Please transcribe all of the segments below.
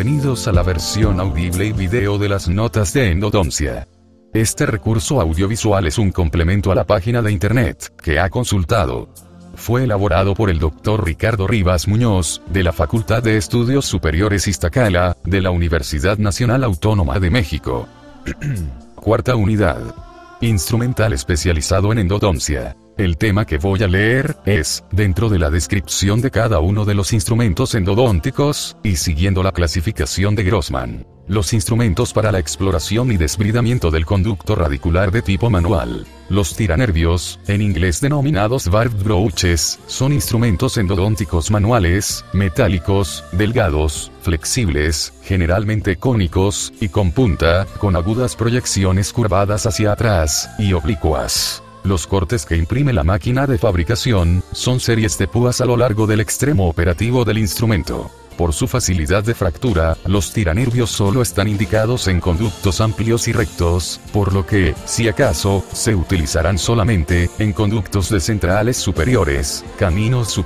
Bienvenidos a la versión audible y video de las notas de endodoncia. Este recurso audiovisual es un complemento a la página de internet que ha consultado. Fue elaborado por el Dr. Ricardo Rivas Muñoz, de la Facultad de Estudios Superiores Iztacala, de la Universidad Nacional Autónoma de México. Cuarta unidad. Instrumental especializado en endodoncia. El tema que voy a leer es, dentro de la descripción de cada uno de los instrumentos endodónticos, y siguiendo la clasificación de Grossman, los instrumentos para la exploración y desbridamiento del conducto radicular de tipo manual. Los tiranervios, en inglés denominados barbed brooches, son instrumentos endodónticos manuales, metálicos, delgados, flexibles, generalmente cónicos, y con punta, con agudas proyecciones curvadas hacia atrás, y oblicuas. Los cortes que imprime la máquina de fabricación, son series de púas a lo largo del extremo operativo del instrumento. Por su facilidad de fractura, los tiranervios solo están indicados en conductos amplios y rectos, por lo que, si acaso, se utilizarán solamente en conductos de centrales superiores, caninos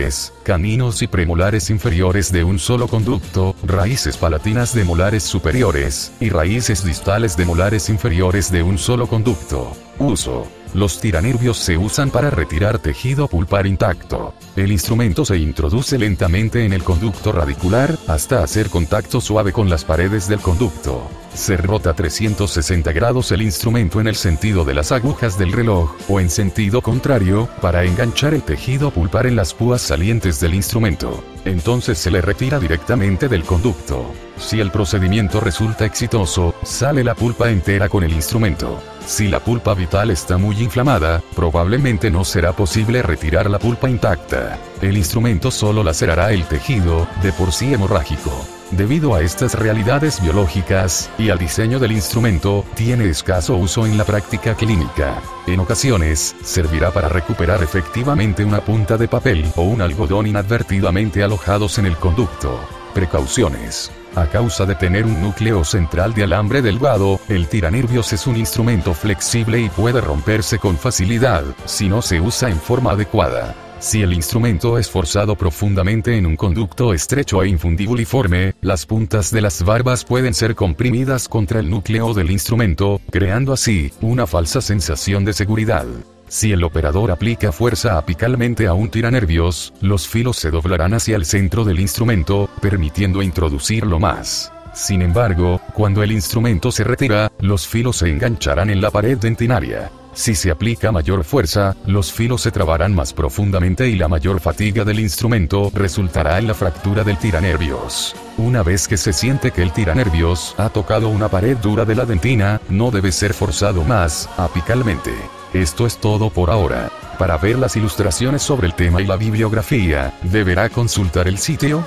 y premolares inferiores de un solo conducto, raíces palatinas de molares superiores, y raíces distales de molares inferiores de un solo conducto. Uso. Los tiranervios se usan para retirar tejido pulpar intacto. El instrumento se introduce lentamente en el conducto radicular, hasta hacer contacto suave con las paredes del conducto. Se rota 360 grados el instrumento en el sentido de las agujas del reloj, o en sentido contrario, para enganchar el tejido pulpar en las púas salientes del instrumento. Entonces se le retira directamente del conducto. Si el procedimiento resulta exitoso, sale la pulpa entera con el instrumento. Si la pulpa vital está muy inflamada, probablemente no será posible retirar la pulpa intacta. El instrumento solo lacerará el tejido, de por sí hemorrágico. Debido a estas realidades biológicas, y al diseño del instrumento, tiene escaso uso en la práctica clínica. En ocasiones, servirá para recuperar efectivamente una punta de papel o un algodón inadvertidamente alojados en el conducto. Precauciones. A causa de tener un núcleo central de alambre delgado, el tiranervios es un instrumento flexible y puede romperse con facilidad, si no se usa en forma adecuada. Si el instrumento es forzado profundamente en un conducto estrecho e infundibuliforme, las puntas de las barbas pueden ser comprimidas contra el núcleo del instrumento, creando así una falsa sensación de seguridad. Si el operador aplica fuerza apicalmente a un tiranervios, los filos se doblarán hacia el centro del instrumento, permitiendo introducirlo más. Sin embargo, cuando el instrumento se retira, los filos se engancharán en la pared dentinaria. Si se aplica mayor fuerza, los filos se trabarán más profundamente y la mayor fatiga del instrumento resultará en la fractura del tiranervios. Una vez que se siente que el tiranervios ha tocado una pared dura de la dentina, no debe ser forzado más apicalmente. Esto es todo por ahora. Para ver las ilustraciones sobre el tema y la bibliografía, deberá consultar el sitio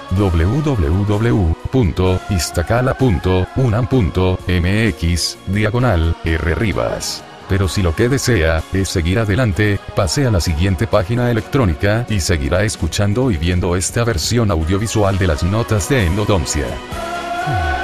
www.iztacala.unam.mx/rrivas. Pero si lo que desea es seguir adelante, pase a la siguiente página electrónica y seguirá escuchando y viendo esta versión audiovisual de las notas de endodoncia.